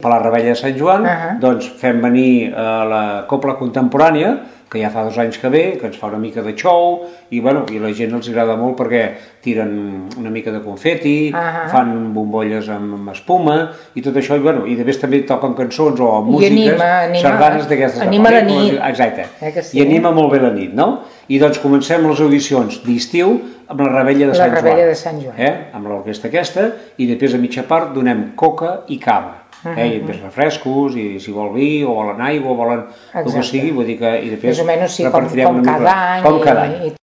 per la Revetlla de Sant Joan, doncs fem venir la Cobla Contemporània, que ja fa 2 anys que ve, que ens fa una mica de show, i la gent els agrada molt perquè tiren una mica de confeti, fan bombolles amb espuma, i tot això, i després també toquen cançons o músiques, sardanes d'aquestes. Anima la nit. Exacte, i anima molt bé la nit, no? I doncs comencem les audicions d'estiu amb la Revetlla de Sant Joan. La Revetlla de Sant Joan. Amb l'orquestra aquesta, i després a mitja part donem coca i cava. I després refrescos, i si vol vi, o volen aigua, o volen el que sigui, vull dir que... Més o menys sí, com cada any.